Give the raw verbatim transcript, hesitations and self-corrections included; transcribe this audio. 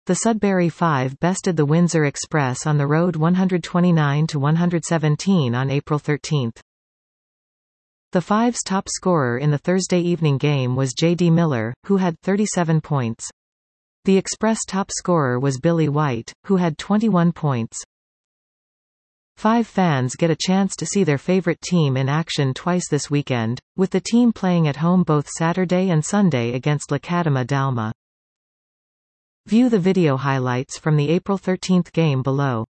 The Sudbury Five bested the Windsor Express on the road one twenty-nine to one seventeen on April thirteenth. The Five's top scorer in the Thursday evening game was J D Miller, who had thirty-seven points. The Express top scorer was Billy White, who had twenty-one points. Five fans get a chance to see their favorite team in action twice this weekend, with the team playing at home both Saturday and Sunday against L'Académie d'Alma. View the video highlights from the April thirteenth game below.